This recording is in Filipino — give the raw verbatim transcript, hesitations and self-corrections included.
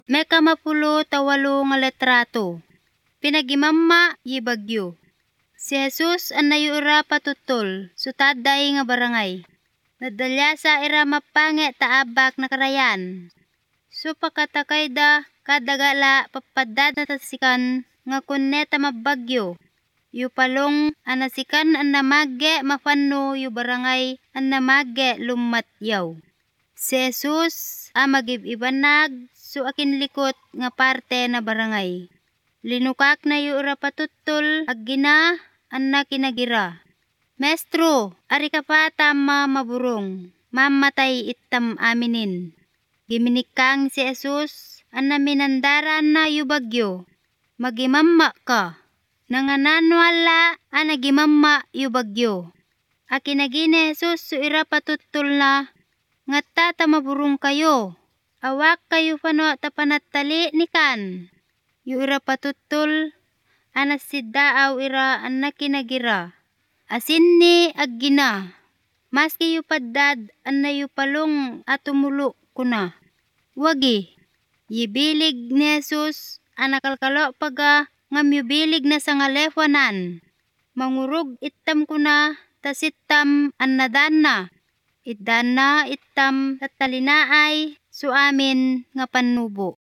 May kamapulo tawalo nga letrato. Pinagimamma yibagyo. Si Jesus ang nayura patutol, sutaday nga barangay. Nadalya sa ira mapange taabak na karayan. So pakatakay da kadagala papadad na tasikan nga kuneta mabagyo. Yu palong anasikan ang namage mafano yu barangay ang namage lumatyaw. Si Jesus ang magibibanag so akin likot nga parte na barangay. Linukak na yu ura patutol agina ang nakinagira. Mestro, ari ka pa tama maburong, mamatay itam aminin. Giminikang si Jesus, ang naminandaran na yubagyo, magimamma ka. Nangananwala, ang nagimamma yubagyo. Akinagine Jesus, suira patutol na, nga tata maburong kayo. Awak kayo pano tapanatali ni kan. Yuira patutol, anas sidaaw ira ang nakinagira. Asin ni agina, maski yu paddad an na yu palong atumulo kuna. Wagi, yibilig ni Jesus anakalkalo paga ngam yubilig na sa ngalefanan. Mangurug itam kuna tasitam an nadana. Idana itam tatalinaay su amin nga panubo.